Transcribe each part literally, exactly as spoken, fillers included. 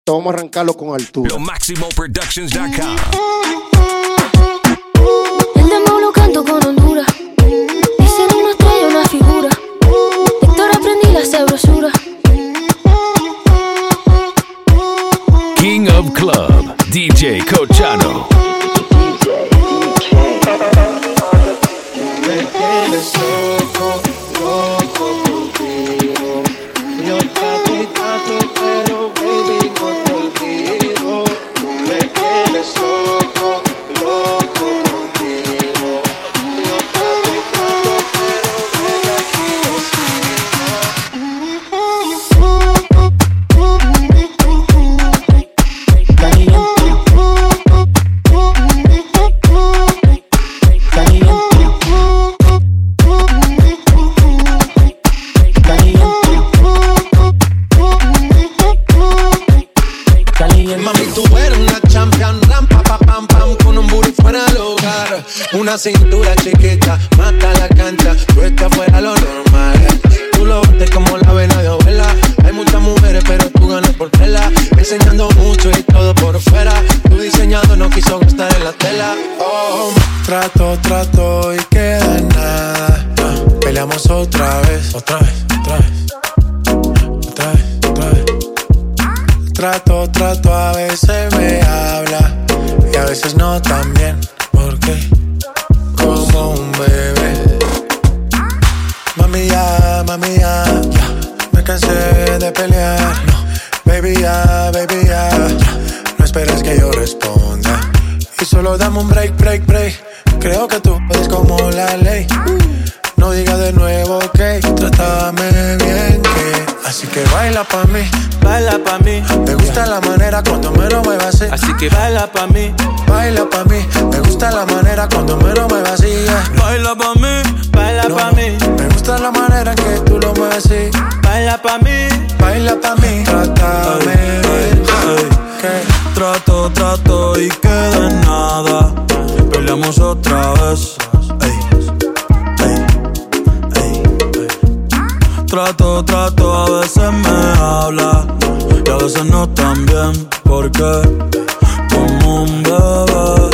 Esto vamos a arrancarlo con altura. Lo Máximo Productions punto com. El dembow lo canto con Honduras. Dicen una estrella, una figura. Héctor aprendí la sabrosura. King of Club, D J Cochano. Me tienes loco, loco contigo. Yo trato y trato, pero baby no te olvido. Me tienes loco, loco contigo. Yo trato y trato, pero baby aquí lo una cintura chiquita, mata la cancha, tú estás fuera lo normal. Tú lo bates como la vena de abuela. Hay muchas mujeres, pero tú ganas por tela. Enseñando mucho y todo por fuera. Tu diseñado no quiso gastar en la tela. Oh, trato, trato y queda en nada. Uh, peleamos otra vez, otra vez, otra vez, otra vez, otra vez. Trato, trato, a veces me habla y a veces no tan bien. ¿Por qué? Como un bebé. Mami ya, mami ya, ya. Me cansé de pelear. No. Baby ya, baby ya, ya. No esperes que yo responda. Y solo dame un break, break, break. Creo que tú eres como la ley. No digas de nuevo, ok. Trátame bien, que. Así que baila pa' mí, baila pa' mí. Me gusta la manera cuando me lo muevas así. Así que baila pa' mí, baila pa' mí. Me gusta la manera cuando me lo muevas así. Yeah. Baila pa' mí, baila no, pa' mí. Me gusta la manera en que tú lo mueves así. Baila pa' mí, baila pa' mí. Trátame bien, que trato, trato y queda en nada. Peleamos otra vez. Ey. Trato, trato, a veces me habla y a veces no tan bien, porque como un bebé.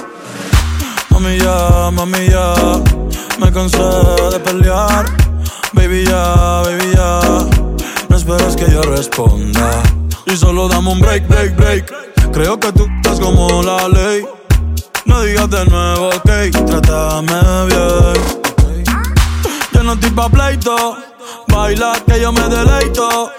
Mami ya, mami ya, me cansé de pelear. Baby ya, baby ya, no esperes que yo responda. Y solo dame un break, break, break. Creo que tú estás como la ley. No digas de nuevo, ok, trátame bien. Yo no estoy pa' pleito. Baila que yo me deleito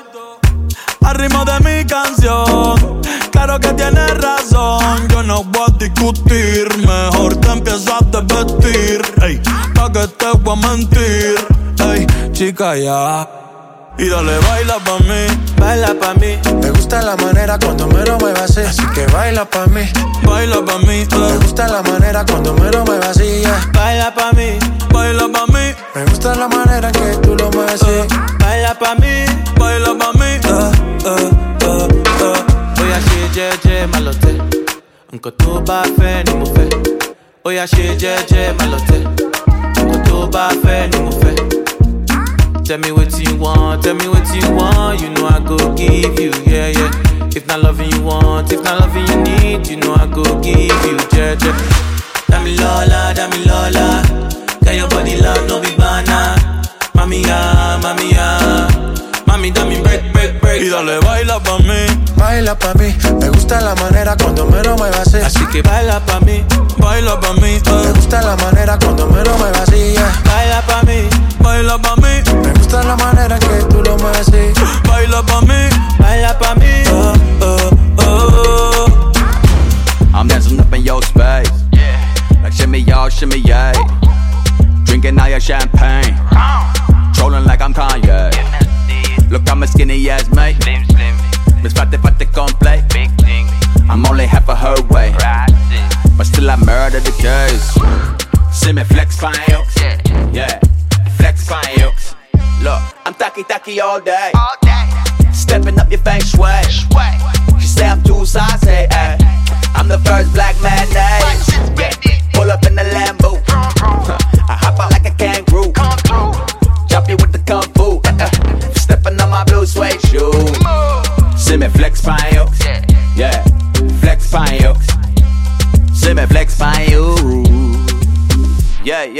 al ritmo de mi canción. Claro que tienes razón, yo no voy a discutir. Mejor te empiezas a desvestir, ey, pa' que te voy a mentir, ey, chica ya. Y dale, baila pa' mí, baila pa' mí. Me gusta la manera cuando me lo muevas así. Así que baila pa' mí, baila pa' mí. eh. Me gusta la manera cuando me lo muevas así. Yeah. Baila pa' mí, baila pa' mí. Me gusta la manera en que tú lo mueves así. eh. Baila pa' mí, baila pa' mí. eh, eh, eh, eh. Oya shit, jeje, malote. Nko to ba fe ni mo fe. Oya shit, jeje, malote. Nko to ba fe ni mo fe. Tell me what you want, tell me what you want. You know I go give you, yeah, yeah. If not loving you want, if not loving you need, you know I go give you, yeah, yeah. Dami Lola, Dami Lola. Got your body love, no be banana. Mami ya, mami ya. Mami, dame break, break, break. Y dale, baila pa' mí, baila pa' mí. Me gusta la manera cuando me lo muevas así. Así que baila pa' mí, baila pa' mí. eh. Me gusta la manera cuando me lo muevas así. Yeah. baila pa' mí, baila pa' mí. Me gusta la manera en que tú lo mueves así. Baila pa' mí, baila pa' mí. uh, uh, uh. I'm dancing up in your space, yeah. Like shimmy y'all, shimmy yay. Drinking all your champagne, trolling like I'm Kanye. Look, I'm a skinny ass mate. Slim, slim. Miss Fatty Fatty complete. Big thing. I'm only half of her weight, but still I murder the case. See me flex fine, Yeah. yeah, flex fine. Look, I'm tacky tacky all day. All day. Stepping up your feng shui. Sway. She say I'm too saucy, ay. I'm the first black man, ay. Yeah. Pull up in the Lambo. I hop out like a kangaroo. Come through. Chop you with the kung fu. Uh, uh. Stepping on my blue suede shoe. See me flex fine,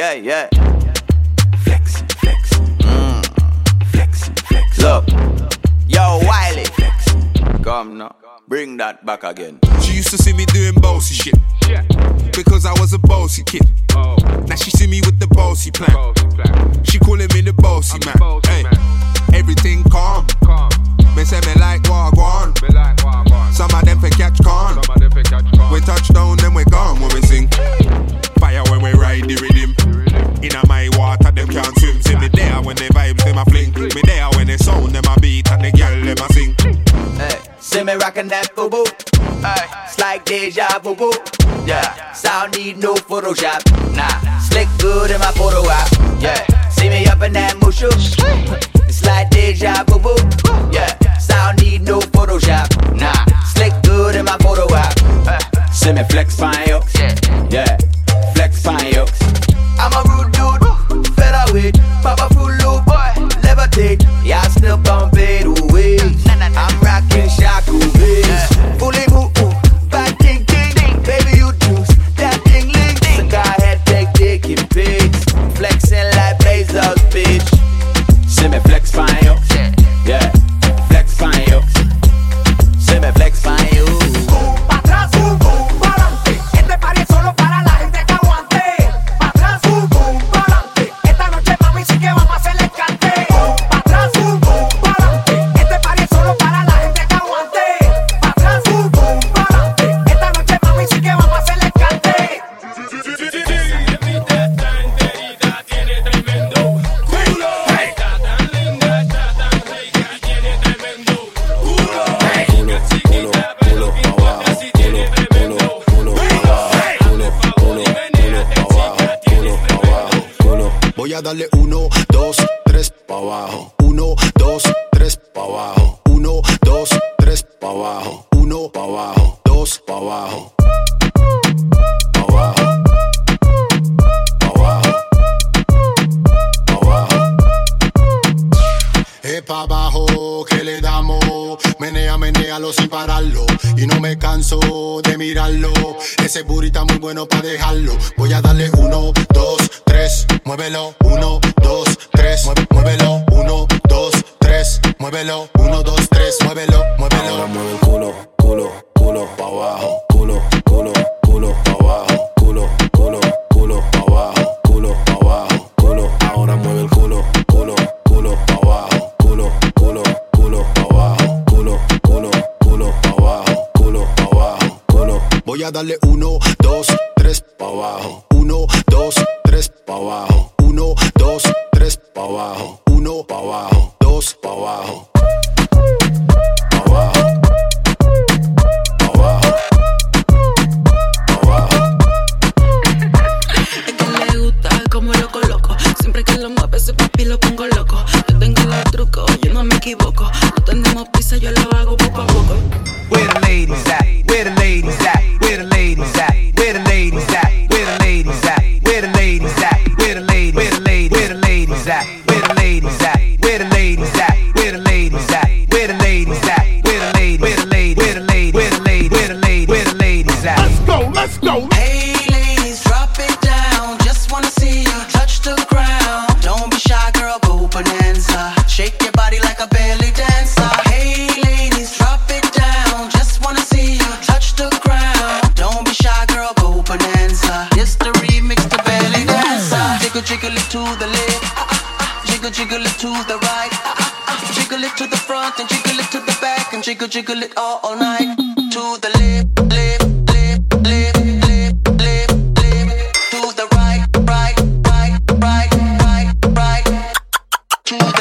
yeah, yeah. Flexin', flexin', mmm. Flexin', flexin'. Look, yo, Wiley. Flexin'. Come now, bring that back again. She used to see me doing bossy shit, yeah, because I was a bossy kid. Oh. Now she see me with the bossy plan. Bossy plan. She calling me the bossy man. Bossy hey, man. Everything calm. calm. Me say me like wagwan. Me like wagwan. Some of them fi catch con. Some of them fi catch con. We touch down, then we gone when we sing. Fire when we ride the rhythm. Inna my water, them can't swim. See me there when they vibes, them a fling. Me there when they sound, them a beat, and the girl them a sing. Hey, see me rockin' that boo boo. Hey, it's like deja vu boo. Yeah, sound need no Photoshop. Nah, slick good in my photo app. Yeah, see me up in that mushu. It's like deja vu boo. Yeah, sound need no Photoshop. Nah, slick good in my photo app. Uh, see me flex fine yo. Yeah, flex fine yo. I'm a rude dude, featherweight, Papa full low boy, levitate. Yeah, I still bump it away. I'm rockin' shaku bass, fully ooh ooh, bad ting ting. Baby you juice, that ting ling. Cigar head take taking pics, flexing like Bezos, bitch. See me flex fine yo, yeah, flex fine yo. See me flex fine yo. Pa' atrás, boom, boom, pa'lante. Este party es solo para la gente que aguante. Pa' atrás, boom, boom, pa'lante. Esta noche mami sí que vamos a hacerle cante. Pa' atrás, boom, boom, pa'lante. Este party es solo para la gente que aguante. Pa' atrás, boom, boom, pa'lante. Esta noche mami sí que vamos a hacerle cante. Tiene tremendo culo. Está tan linda, está tan rica, tiene tremendo culo. Culo, culo, culo, abajo. Culo, culo, culo, abajo. Culo, culo, culo, abajo. Culo, abajo. Culo. Voy a darle uno, dos, tres pa' abajo. Uno, dos, tres pa' abajo. Uno, dos, tres pa' abajo. Uno pa' abajo, dos pa' abajo. Pa' abajo. Pa' abajo. Pa' abajo. Es pa' abajo que le damos. Menea, menealo sin pararlo. Y no me canso de mirarlo. Ese booty está muy bueno pa' dejarlo. Voy a darle uno, dos, tres. Muévelo, uno, dos, tres. Mueve- Muévelo, uno, dos, tres. Muévelo, uno, dos, tres. Muévelo, muévelo. Ahora mueve el culo, culo, culo pa' abajo. Culo, culo, culo pa' abajo. Culo, culo, culo pa' abajo. Culo pa' abajo. Culo. Ahora mueve el culo, culo, culo pa' abajo. Culo, culo, culo pa' abajo. Culo, culo, culo pa' abajo. Culo pa' abajo. Culo. Voy a darle uno, dos, tres pa' abajo. Uno, dos, tres pa' abajo. Uno, dos, tres pa' abajo. Uno pa' abajo, dos pa' abajo. Pa' abajo. Pa' abajo. Pa' abajo. Es que le gusta como lo coloco. Siempre que lo mueve ese papi lo pongo loco. Yo tengo los trucos, yo no me equivoco. No tenemos prisa, yo lo hago poco a poco. Where the ladies at? Where the ladies at? Where the ladies at? Where the ladies at? Where the ladies at? Where the ladies at? Where the ladies? Where the ladies? Where the ladies at? Where the ladies at? Where the ladies at? Where the ladies at? Where the ladies at? Where the ladies? Where the ladies? Where the ladies? Where the ladies? Where the ladies? Where the ladies at? Let's go, let's go. Hey ladies, drop it down. Just wanna see you touch the ground. Don't be shy, girl, go bonanza. Shake your body like a belly dancer. Hey ladies, drop it down. Just wanna see you touch the ground. Don't be shy, girl, go bonanza. This the remix to belly dancer. Jiggle, jiggle it to the left. Jiggle, jiggle it to the right. Jiggle it to the front and jiggle it to the back and jiggle, jiggle it all, all night. To the left, left, left, left, left, left, left. To the right, right, right, right, right, right. To the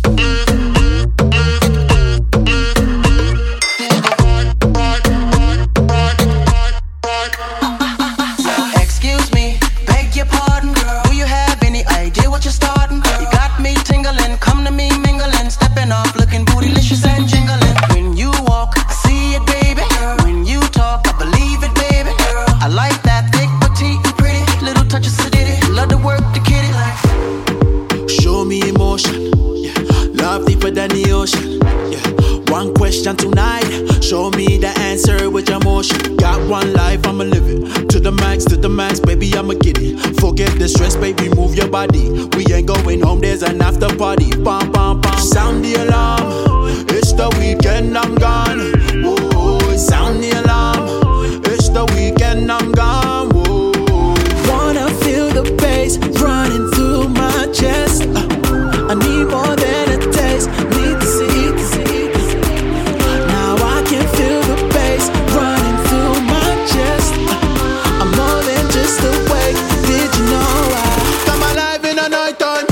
excuse me, beg your pardon, girl. Do you have any idea what you're starting, girl? You got me tingling, come to me mingling, stepping off, looking bootylicious and jingling. When you walk, I see it, baby. When you talk, I believe it, baby. I like that thick, petite, pretty, little touch of sedity. Love to work the kitty like. Show me emotion, yeah. Love deeper than the ocean, yeah. One question tonight, show me the answer with your motion. Got one life, I'ma live it. To the max, to the max, baby, I'ma get it. Forget the stress, baby, move your body. We ain't going home, there's an after party. Bam, bam, bam, sound the alarm. It's the weekend, I'm gone. Ooh, sound the alarm. It's the weekend, I'm gone. Ooh. Wanna feel the bass running through my chest. uh, I need more than a taste. Need to see, to see, to see. Now I can feel the bass running through my chest. uh, I'm more than just awake. Did you know I come alive in a night time?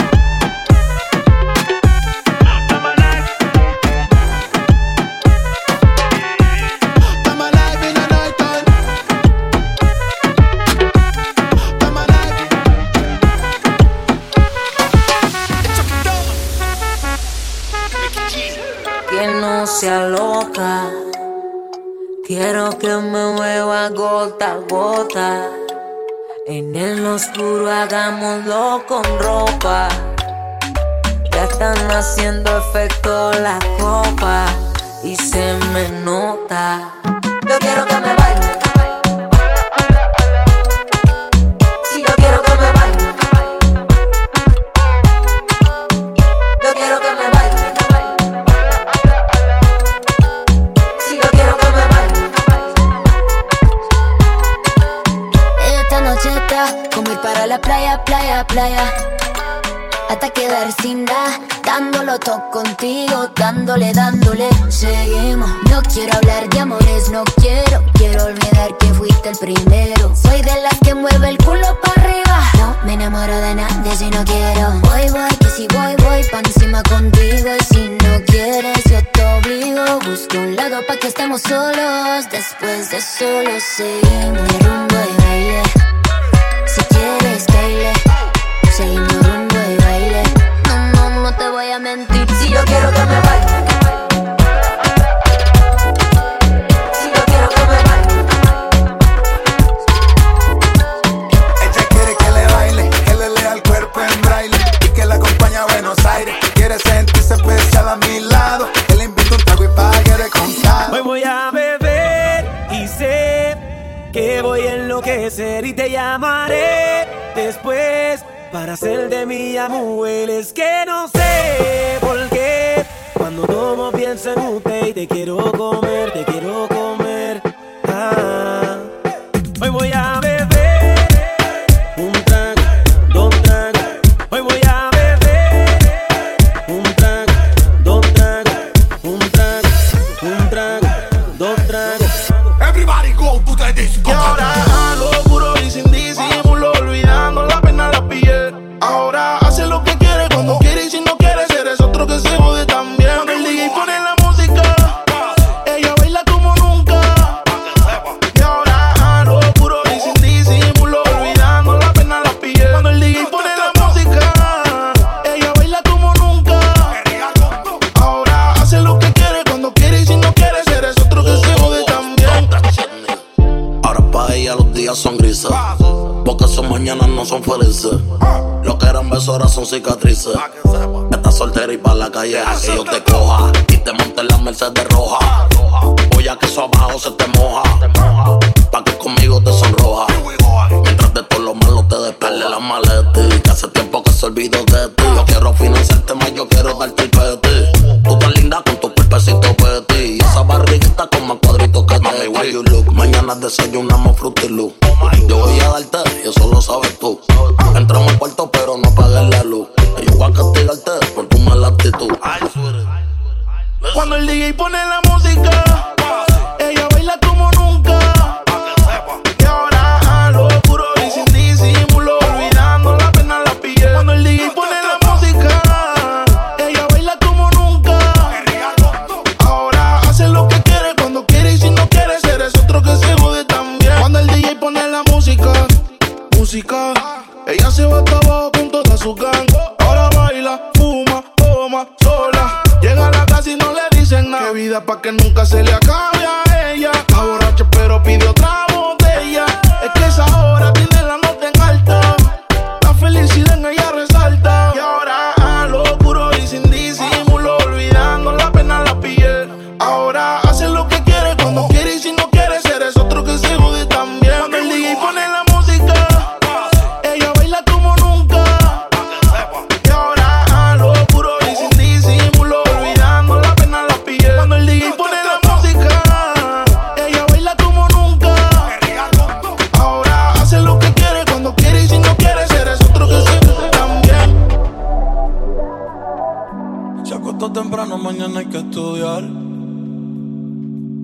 Sea loca, quiero que me mueva gota a gota. En el oscuro hagámoslo con ropa. Ya están haciendo efecto la copa y se me nota. Yo quiero que me baile. Sí, yo quiero que me baile. Yo quiero que me baile. Como ir para la playa, playa, playa, hasta quedar sin nada, dándolo todo contigo, dándole, dándole. Seguimos, no quiero hablar de amores, no quiero, quiero olvidar que fuiste el primero. Soy de las que mueve el culo para arriba, no me enamoro de nadie si no quiero. Voy, voy, que si voy, voy pa' encima contigo. Y si no quieres, yo te obligo. Busco un lado pa' que estemos solos. Después de solo seguimos de rumbo y baile. Si quieres, baile. Seguimos rumbo y baile. No, no, no te voy a mentir. Si yo quiero que me baile. Si yo quiero que me baile. Ella quiere que le baile, que le lea el cuerpo en braille y que la acompañe a Buenos Aires. Quiere sentirse especial a mi lado, que le invito un trago y pague de contar. Hoy voy a beber y sé que voy a enloquecer y te llamaré después para hacer de mi mujer. Es que no sé por qué cuando tomo pienso en usted y te quiero comer, te quiero comer. Ah. Hoy voy a beber un trago, dos tragos. Hoy voy a beber un trago, dos tragos, un trago, un trago, dos tragos. Everybody go to the disco. Y ahora algo puro y sin disimulo, olvidando la pena la piel. Ahora hace lo que quiere cuando quiere y si no quiere, eres otro que se jode también. Cuando el D J pone la música, ella baila como nunca. Y ahora algo puro y sin disimulo, olvidando la pena la piel. Cuando el D J pone la música, ella baila como nunca. Ahora hace lo que quiere cuando quiere y si no quiere, eres otro que se jode también. Ahora pa' ella los días son grises, porque sus mañanas no son felices. Lo que eran besos ahora son cicatrices. Estás soltera y pa' la calle a que yo te coja y te monte en la Mercedes roja. Voy a que eso abajo se te moja, pa' que conmigo te sonroja. Mientras de todo lo malo te despele la maleta, que hace tiempo que se olvidó de ti. Yo quiero financiarte más, yo quiero darte el peti. Tú tan linda con tu cuerpecito peti y esa barriguita con más cuadritos que te di. Where you look, mañana desayunamos Fruity Loop. Yo voy a darte y eso lo sabes tú. Entramos al cuarto pero no apagues la luz. Yo voy a castigarte por tu mala actitud. Cuando el D J pone la música, ella baila como nunca. Y ahora algo puro y sin disimulo, olvidando la pena la piel. Cuando el D J pone la música, ella baila como nunca. Ahora hace lo que quiere cuando quiere y si no quiere, eres otro que se jode también. Cuando el D J pone la música, música, ella se va hasta abajo con toda su gang. Ahora baila, fuma, toma, sola. Llega a la casa y no le dicen nada. Qué vida pa' que nunca se le acabe a ella. Está borracha pero pide otra botella. Es que esa hora tiene la nota en alta. La felicidad en ella resalta. Y ahora a lo puro y sin disimulo, olvidando la pena la piel. Ahora hace lo que quiere cuando quiere y si no quiere, eres otro que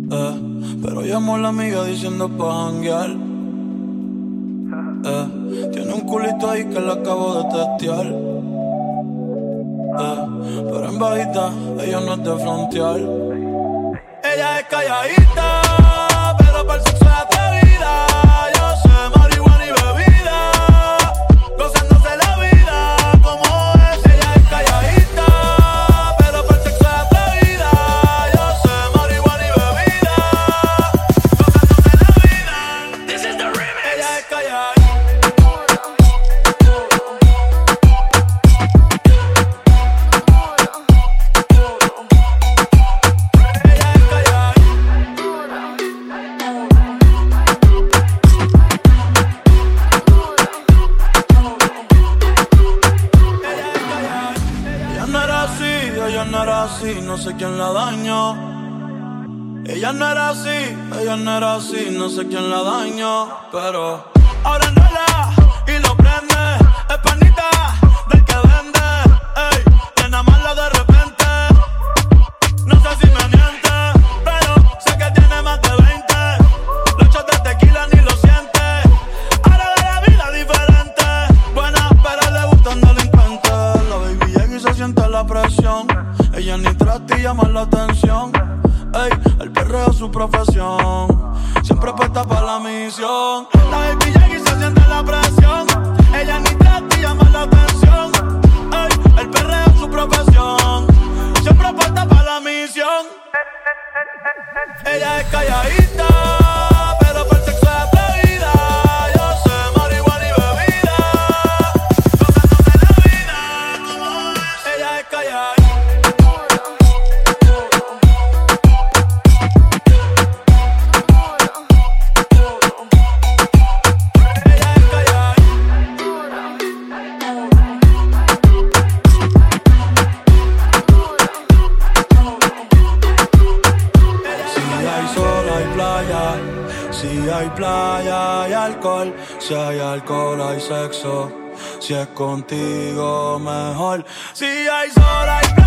eh, pero llamó a la amiga diciendo pa' janguear. Eh, tiene un culito ahí que le acabo de testear. Eh, pero en bajita, ella no es de frontear. Ella es calladita, pero para el sexo es atrevida. Yo sé marihuana y bebida, gozándose la vida como es. Ella es calladita, pero para el sexo es atrevida. Yo sé marihuana y bebida, gozándose la vida. This is the remix. Ella es calladita. Ella no era así, no sé quién la dañó. Ella no era así, ella no era así, no sé quién la dañó. Pero ahora no la y lo prende. Es panita del que vende. Ey, tiene mala de repente. No sé si me miente, pero sé que tiene más de veinte. Los shots de tequila ni lo siente. Ahora ve la vida diferente. Buena, pero le gustan delincuentes. La baby llega y se siente la presión. Ella ni trata y llama la atención. Ey, el perreo es su profesión. Siempre puesta para la misión. La baby llega y se siente la presión. Ella ni trata y llama la atención. Ey, el perreo es su profesión. Siempre puesta para la misión. Ella es calladita, pero para el sexo es atrevida. Yo sé marihuana y bebida, gozándose la vida como es. Ella es calladita. Si hay playa, hay alcohol. Si hay alcohol, hay sexo. Si es contigo, mejor. Si hay sol, hay playa.